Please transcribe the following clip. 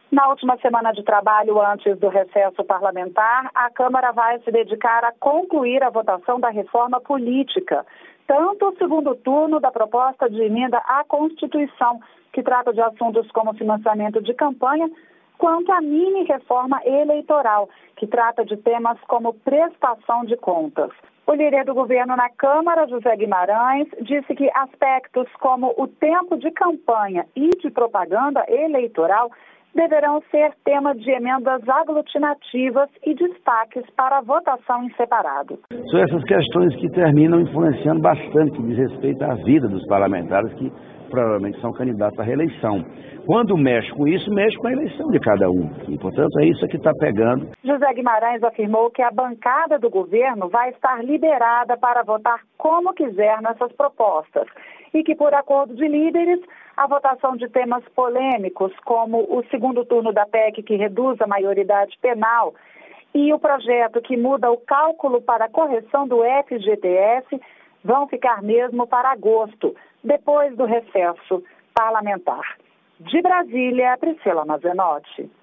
Na última semana de trabalho, antes do recesso parlamentar, a Câmara vai se dedicar a concluir a votação da reforma política, tanto o segundo turno da proposta de emenda à Constituição, que trata de assuntos como financiamento de campanha, quanto a mini-reforma eleitoral, que trata de temas como prestação de contas. O líder do governo na Câmara, José Guimarães, disse que aspectos como o tempo de campanha e de propaganda eleitoral deverão ser tema de emendas aglutinativas e destaques para a votação em separado. São essas questões que terminam influenciando bastante, diz respeito à vida dos parlamentares que provavelmente são candidatos à reeleição. Quando mexe com isso, mexe com a eleição de cada um. E, portanto, é isso que está pegando. José Guimarães afirmou que a bancada do governo vai estar liberada para votar como quiser nessas propostas e que, por acordo de líderes, a votação de temas polêmicos, como o segundo turno da PEC, que reduz a maioridade penal, e o projeto que muda o cálculo para a correção do FGTS, vão ficar mesmo para agosto, depois do recesso parlamentar. De Brasília, Priscila Mazenotti.